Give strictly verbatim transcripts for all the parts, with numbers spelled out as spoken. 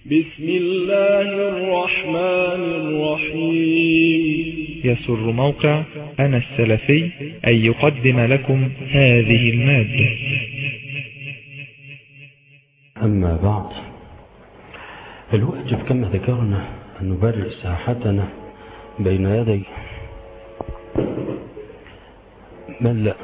بسم الله الرحمن الرحيم. يسر موقع أنا السلفي أن يقدم لكم هذه المادة. أما بعد، الواجب كما ذكرنا أن نبرئ ساحتنا بين يدي من لا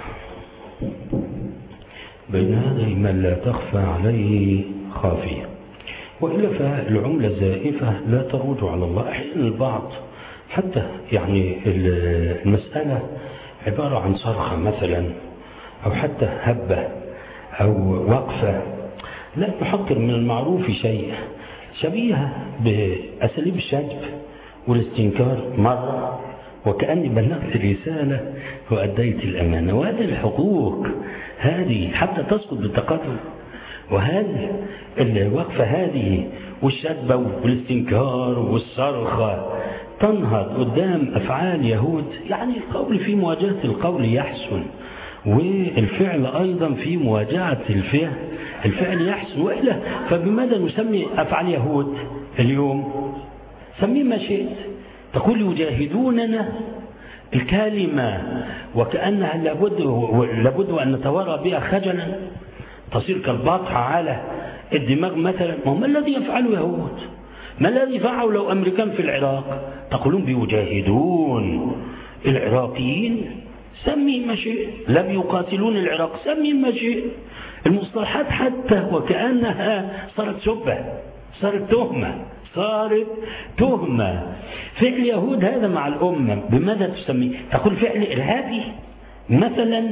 بين يدي من لا تخفى عليه خافية، وإلا فالعملة الزائفة لا تروج على الله. أحيانا البعض حتى يعني المسألة عبارة عن صرخة مثلا، أو حتى هبة أو وقفة، لا نحقر من المعروف شيء، شبيهة بأساليب الشجب والاستنكار مرة، وكأني بلغت الرسالة وأديت الأمانة. وهذه الحقوق هذه حتى تسقط بالتقدم، وهذه الوقفة هذه والشجبة والاستنكار والصرخة تنهض قدام أفعال يهود. يعني القول في مواجهة القول يحسن، والفعل أيضا في مواجهة الفعل الفعل يحسن، وإلا فبماذا نسمي أفعال يهود اليوم؟ سميه ما شئت، تقول يجاهدوننا الكلمة وكأنها لابد لابد أن نتورى بها خجلا، تصير كالبطحة على الدماغ مثلا. ما الذي يفعله يهود؟ ما الذي فعله لو أمريكان في العراق؟ تقولون بيجاهدون العراقيين، سمي ما شئت. لا بيقاتلون العراق، سمي ما شئت. المصطلحات حتى وكأنها صارت سبة، صارت تهمة، صارت تهمة. فعل يهود هذا مع الأمة بماذا تسميه؟ تقول فعل إرهابي مثلا.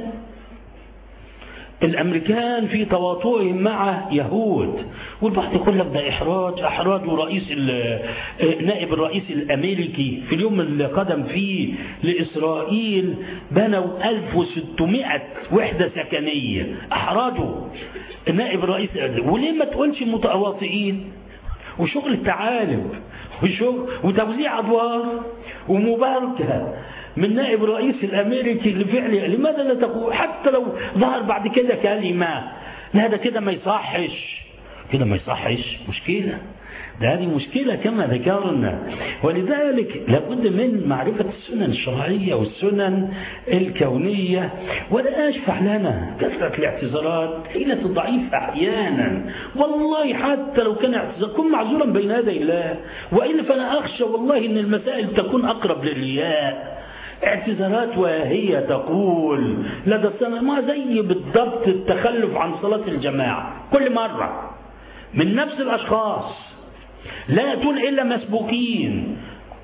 الأمريكان في تواطؤهم مع يهود، والبعض يقول لك ده إحراج أحراج رئيس نائب الرئيس الأمريكي في اليوم اللي قدم فيه لإسرائيل بنوا ألف وستمائة وحدة سكنية، أحراجوا نائب الرئيس. وليه ما تقولش متواطئين؟ وشغل التعالب وشغل وتوزيع أدوار ومباركة من نائب الرئيس الأمريكي لفعله. لماذا لا تقول حتى لو ظهر بعد كده كلمة لا ده كده ما يصحش، كده ما يصحش، مشكلة، ده هذه مشكلة كما ذكرنا. ولذلك لابد من معرفة السنن الشرعية والسنن الكونية. ولا أشفع لنا كثرة الاعتذارات، حيلة الضعيف أحيانا، والله حتى لو كان اعتذار كن معذورا بين يدي الله، وإلا فأنا أخشى والله أن المسائل تكون أقرب للرياء. اعتذارات وهي تقول لدى السنة ما زي بالضبط التخلف عن صلاة الجماعة كل مرة من نفس الأشخاص، لا تقول إلا مسبوقين.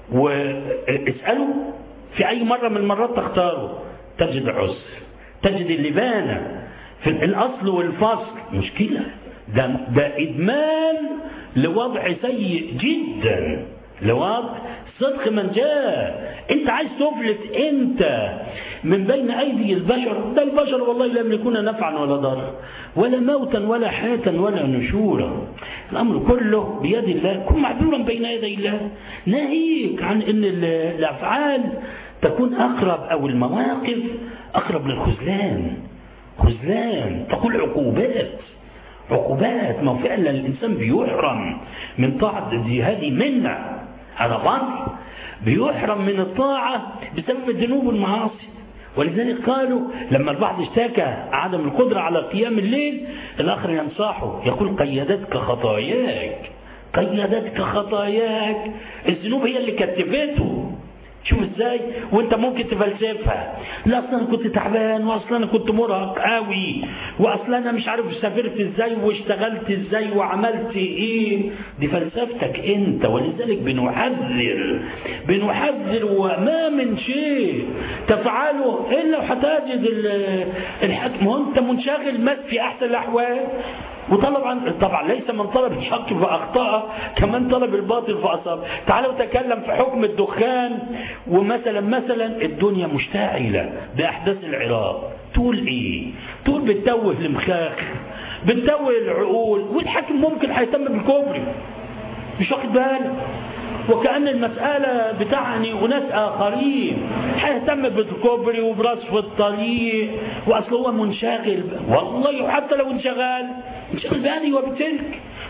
واسألوا في أي مرة من المرات تختاروا تجد عسر، تجد اللبانة في الأصل والفصل. مشكلة، ده, ده إدمان لوضع سيء جدا، لوضع صدق من جاء. انت عايز تفلت انت من بين ايدي البشر، ده البشر والله لا يملكون نفعا ولا ضرا ولا موتا ولا حياة ولا نشورا. الامر كله بيد الله. كن معذورا بين يدي الله. ناهيك عن ان الافعال تكون اقرب او المواقف اقرب للخذلان، خذلان. تقول عقوبات، عقوبات. ما فعلا الانسان بيحرم من طاعة دي، هذه منة، هذا باطل، بيحرم من الطاعة بسبب الذنوب والمعاصي. ولذلك قالوا لما البعض اشتكى عدم القدرة على قيام الليل، الآخر ينصحه يقول قيدتك خطاياك، قيدتك خطاياك. الذنوب هي اللي كتفته. شوف ازاي وانت ممكن تفلسفها، لا اصلا انا كنت تعبان، واصلا انا كنت مرهق قوي، واصلا انا مش عارف سافرت ازاي واشتغلت ازاي وعملت ايه. دي فلسفتك انت. ولذلك بنحذر بنحذر وما من شيء تفعله الا وحتجد الحكم وانت منشغل مات في احسن الاحوال. وطبعا طبعا ليس من طلب الحق فأخطأ كمان طلب الباطل فأصاب. تعالوا نتكلم في حكم الدخان. ومثلا مثلا الدنيا مشتعلة بأحداث العراق، تقول ايه؟ تقول بتتوه المخاخ، بتتوه العقول، والحاكم ممكن هيتم بالكفر مش واخد بالك، وكأن المسألة بتعني أناس آخرين هيهتم بالكوبري وبرصف الطريق، وأصل هو منشغل. والله حتى لو انشغل انشغل بهذه وبتلك،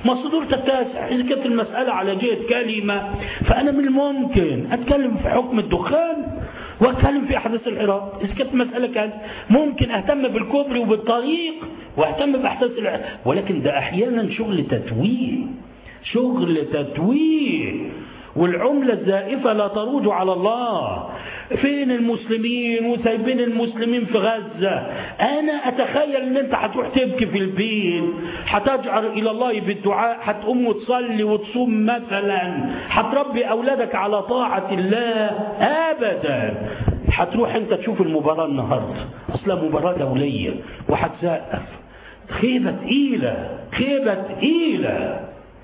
ما الصدور تتسع. إذا كانت المسألة على جهة كلمة فأنا من الممكن أتكلم في حكم الدخان وأتكلم في أحداث العراق. إذا كانت مسألة كانت ممكن أهتم بالكوبري وبالطريق وأهتم بأحداث العراق، ولكن ده أحيانا شغل تتويه، شغل تتويه. والعملة الزائفة لا تروج على الله. فين المسلمين وسايبين المسلمين في غزة؟ أنا أتخيل أن أنت هتروح تبكي في البيت، هتجعر إلى الله بالدعاء، هتقوم وتصلي وتصوم مثلا، هتربي أولادك على طاعة الله. أبدا. هتروح أنت تشوف المباراة النهاردة، أصلا مباراة دولية، وهتسقف. خيبة تقيلة، خيبة تقيلة.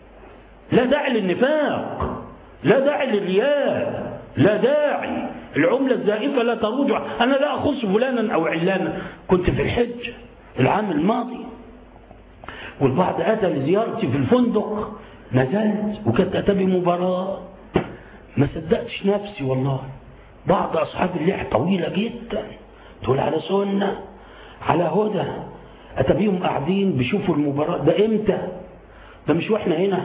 لا داعي للنفاق، لا داعي للرياء، لا داعي. العملة الزائفة لا تروج. أنا لا أخص فلانا أو علانا. كنت في الحج العام الماضي والبعض أتى لزيارتي في الفندق، نزلت وكانت أتى بمباراة، ما صدقتش نفسي والله. بعض أصحاب اللحى طويلة جدا، تقول على سنة على هدى، أتى بيهم قاعدين بيشوفوا المباراة. ده إمتى؟ ده مش وإحنا هنا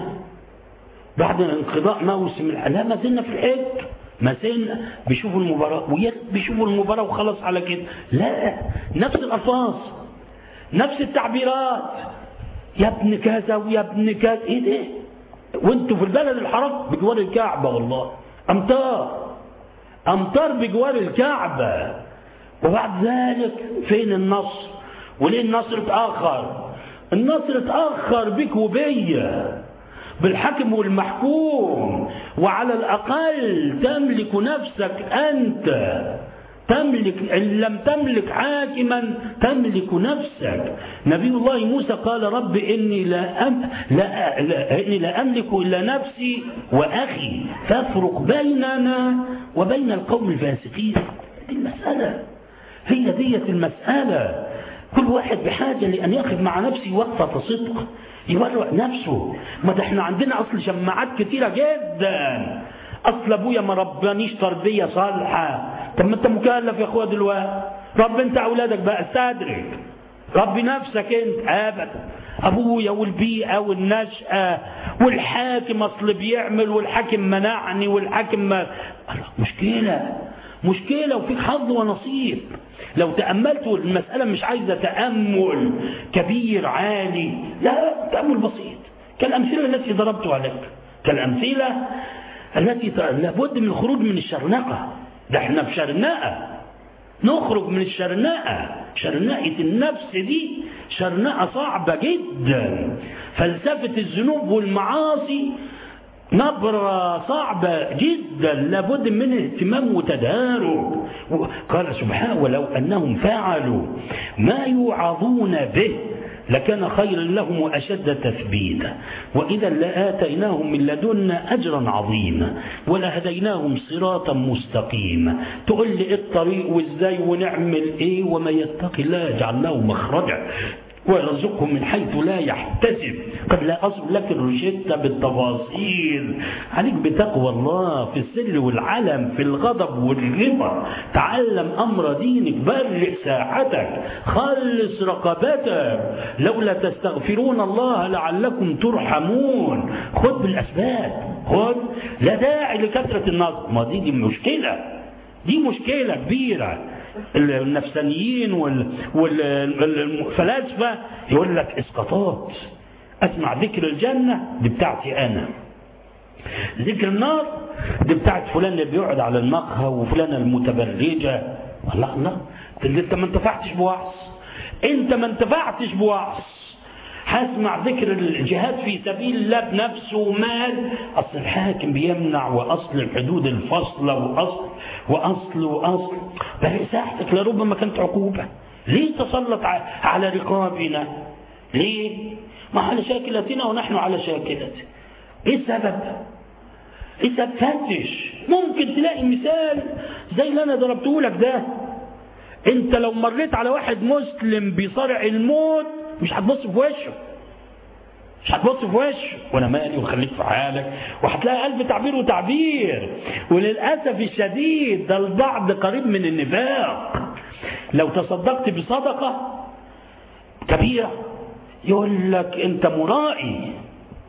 بعد انقضاء موسم الحج، لا ما زلنا في الحج، ما زلنا بيشوفوا المباراة وبيشوفوا المباراة وخلص على كده. لا، نفس الألفاظ، نفس التعبيرات، يا ابن كذا ويا ابن كذا. ايه ده؟ وانتوا في البلد الحرام بجوار الكعبة، والله امطار امطار بجوار الكعبة. وبعد ذلك فين النصر؟ وليه النصر اتأخر؟ النصر اتأخر بك وبيا، بالحكم والمحكوم. وعلى الأقل تملك نفسك أنت، تملك، إن لم تملك حاكما تملك نفسك. نبي الله موسى قال رب إني لا, أم لا, لا, إني لا أملك إلا نفسي وأخي فافرق بيننا وبين القوم الفاسقين. دي المسألة، هي دية المسألة. كل واحد بحاجة لأن يقف مع نفسه وقفة صدق، يبرع نفسه. ما ده احنا عندنا أصل جماعات كتيرة جدا، أصل أبويا ما ربانيش تربية صالحة. طب ما أنت مكلف يا أخوة دلوقتي، رب أنت أولادك بقى، استدرك، ربي نفسك أنت. أبدا، أبويا والبيئة والنشأة والحاكم أصل بيعمل والحاكم منعني والحاكم ما... مشكلة مشكلة وفيك حظ ونصيب. لو تأملت المسألة مش عايزة تأمل كبير عالي، لا، تأمل بسيط كالأمثلة التي ضربتها لك، كالأمثلة التي لابد من الخروج من الشرنقة. ده احنا في شرنقة، نخرج من الشرنقة. شرنقة النفس دي شرنقة صعبة جدا. فلسفة الذنوب والمعاصي نبرة صعبة جدا، لابد من اهتمام وتدارك. قال سبحانه ولو أنهم فعلوا ما يوعظون به لكان خيرا لهم وأشد تثبيتا وإذا لآتيناهم من لدنا أجرا عظيما ولهديناهم صراطا مستقيما. تقول لي الطريق وإزاي ونعمل إيه؟ وما يتقي الله يجعل له مخرجا ويرزقهم من حيث لا يحتسب. قد لا أصل لك الروشتة بالتفاصيل، عليك بتقوى الله في السر والعلم، في الغضب والرضا. تعلم أمر دينك، برئ ساعتك، خلص رقبتك، لولا تستغفرون الله لعلكم ترحمون. خذ بالأسباب، خذ، لا داعي لكثرة النصر. ما دي, دي مشكلة، دي مشكلة كبيرة. النفسانيين والفلاسفة يقول لك اسقاطات. اسمع ذكر الجنة دي بتاعتي انا، ذكر النار دي بتاعت فلان اللي بيقعد على المقهى وفلان المتبرجة. الله الله، انت ما انتفعتش بوعظ، انت ما انتفعتش بوعظ. هسمع ذكر الجهاد في سبيل الله بنفسه ومال، أصل الحاكم بيمنع، وأصل الحدود الفصلة، وأصل وأصل وأصل. برئ ساعتك، لربما كانت عقوبة. ليه تسلط على رقابنا؟ ليه؟ ما على شاكلتنا ونحن على شاكلته. إيه السبب؟ إيه السبب؟ فتش. ممكن تلاقي مثال زي اللي أنا ضربته لك ده. أنت لو مريت على واحد مسلم بيصارع الموت مش هتبص في وشه، مش هتبص في وشه، وانا مالي وخليك في حالك، وهتلاقي ألف تعبير وتعبير. وللأسف الشديد ده البعض قريب من النفاق. لو تصدقت بصدقة كبيرة يقول لك انت مرائي،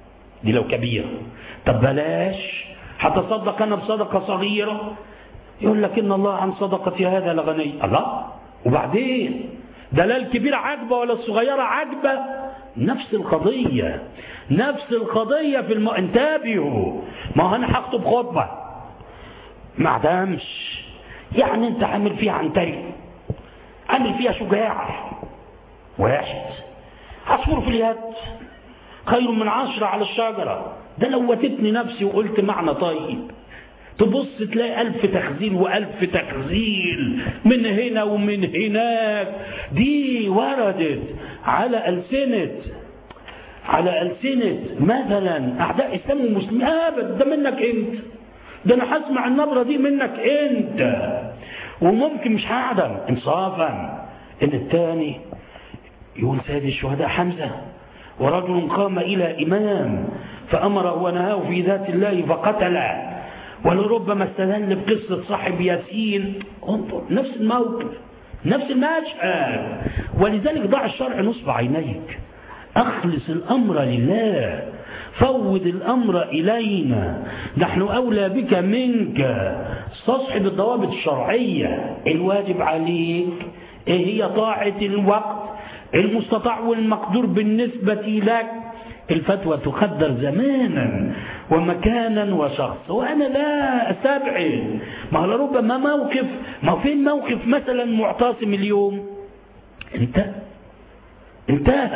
دي لو كبيرة. طب بلاش، هتصدق أنا بصدقة صغيرة، يقول لك إن الله عن صدقتي هذا لغني. الله، وبعدين ده لا الكبيرة عجبة ولا الصغيرة عجبة، نفس القضية نفس القضية في الم... انتبهوا. ما أنا هخطب خطبة ما عدمش، يعني أنت عامل فيها عنتري، عامل فيها شجاع، واحد عصفور في اليد خير من عشرة على الشجرة. ده لو وتتني نفسي وقلت معنى طيب، تبص تلاقي ألف تخزيل وألف تخزيل من هنا ومن هناك. دي وردت على ألسنة على ألسنة مثلا أعداء إسلام ومسلمين. أبدا، ده منك أنت، ده أنا هسمع النبرة دي منك أنت. وممكن مش هعدم إنصافا إن الثاني يقول سيد الشهداء حمزة ورجل قام إلى إمام فأمره ونهاه في ذات الله فقتله، ولربما استدل بقصة صاحب ياسين. انظر، نفس الموقف نفس المشهد. ولذلك ضع الشرع نصب عينيك، أخلص الأمر لله، فوض الأمر إلينا، نحن أولى بك منك. استصحب الضوابط الشرعية. الواجب عليك إيه هي؟ طاعة الوقت المستطاع والمقدور بالنسبة لك. الفتوى تقدر زمانا ومكانا وشخص، وأنا لا أستبعد. ما لربما موقف، ما فين موقف مثلا معتصم اليوم انتهى انتهى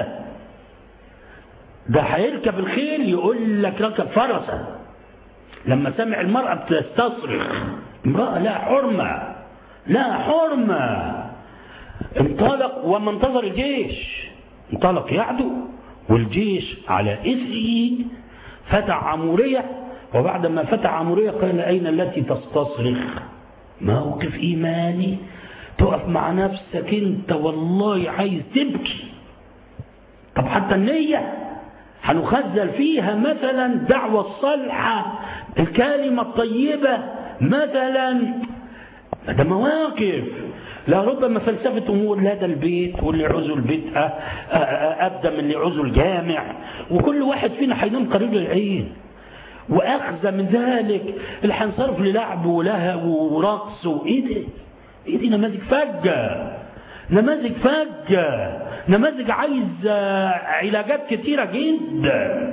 ده هيركب الخيل يقول لك ركب فرسا. لما سمع المرأة بتستصرخ، امرأة لا حرمة لا حرمة، انطلق وما انتظر الجيش، انطلق يعدو والجيش على إثره، فتح عمورية، وبعدما فتح عمورية قال أين التي تستصرخ؟ موقف إيماني، تقف مع نفسك انت والله عايز تبكي. طب حتى النية هنخزل فيها مثلا دعوة الصالحة، الكلمة الطيبة مثلا، ده مواقف. لا ربما فلسفة أمور، لا ده البيت واللي يعوزوا البيت أبدأ من اللي يعوزوا الجامع، وكل واحد فينا هينام قريب للعين. وأخذ من ذلك اللي هنصرف للعب ولهو ورقص. وإيه ده؟ إيه دي؟ نماذج فجة نماذج فجة نماذج عايز علاجات كثيرة جدا.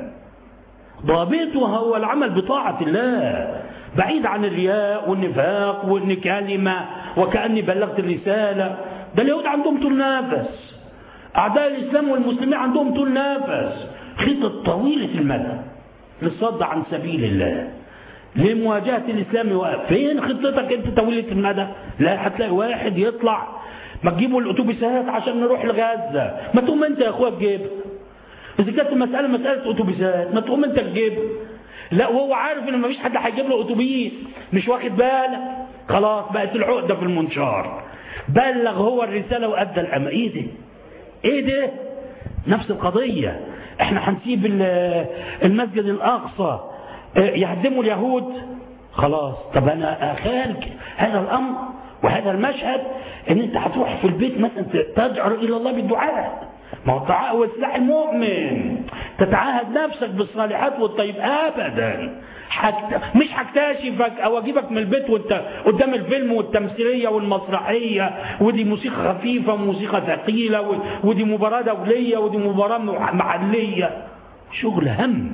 ضابطها هو العمل بطاعة الله، بعيد عن الرياء والنفاق وإن كلمة وكأني بلغت الرسالة. ده اليهود عندهم طول نفس، أعداء الإسلام والمسلمين عندهم طول نفس، خطط طويلة المدى للصد عن سبيل الله، لمواجهة الإسلام. فين خطتك أنت طويلة المدى؟ لا، هتلاقي واحد يطلع ما تجيبوا الأتوبيسات عشان نروح لغزة، ما تقوم أنت يا أخويا تجيب. إذا كانت المسألة مسألة أتوبيسات ما تقوم أنت تجيب. لا، وهو عارف إن مفيش حد هيجيب له أتوبيس، مش واخد بالك، خلاص بقت العقدة في المنشار. بلغ هو الرسالة وأدى الأمر. إيه ده؟ إيه ده؟ نفس القضية. إحنا هنسيب المسجد الأقصى يهدموا اليهود، خلاص. طب أنا أخالك هذا الأمر وهذا المشهد إن أنت هتروح في البيت مثلا تدعو إلى الله بالدعاء. ما هو الدعاء هو سلاح المؤمن، تتعاهد نفسك بالصالحات والطيب. أبدا حكت... مش هكتشفك أو أجيبك من البيت وانت قدام الفيلم والتمثيلية والمسرحية، ودي موسيقى خفيفة وموسيقى ثقيلة، و... ودي مباراة دولية ودي مباراة محلية. شغل هم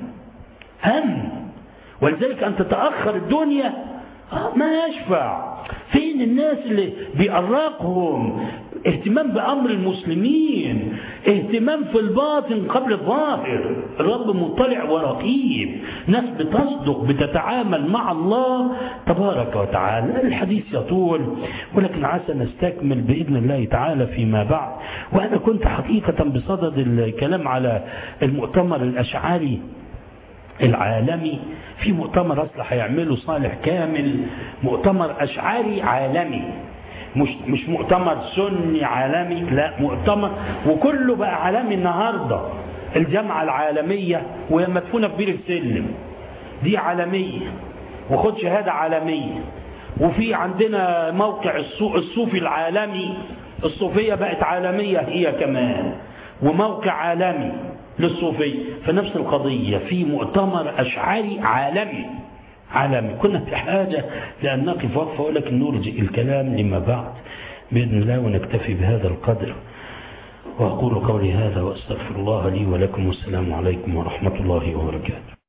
هم ولذلك أن تتأخر الدنيا ما يشفع. فين الناس اللي بيأرقهم اهتمام بأمر المسلمين، اهتمام في الباطن قبل الظاهر؟ الرب مطلع ورقيب، ناس بتصدق بتتعامل مع الله تبارك وتعالى. الحديث يطول ولكن عسى نستكمل بإذن الله تعالى فيما بعد. وأنا كنت حقيقة بصدد الكلام على المؤتمر الأشعري العالمي. في مؤتمر أصلا هيعمله صالح كامل، مؤتمر أشعري عالمي، مش مش مؤتمر سني عالمي، لا مؤتمر وكله بقى عالمي. النهارده الجامعة العالمية وهي مدفونة في بير السلم دي عالمية وخد شهادة عالمية. وفي عندنا موقع الصوفي العالمي، الصوفية بقت عالمية هي كمان، وموقع عالمي للصوفية. فنفس القضية في مؤتمر أشعري عالمي عالمي كنا في حاجة لأن نقف وقفة، ولكن نرجئ الكلام لما بعد بإذن الله ونكتفي بهذا القدر. وأقول قولي هذا وأستغفر الله لي ولكم، والسلام عليكم ورحمة الله وبركاته.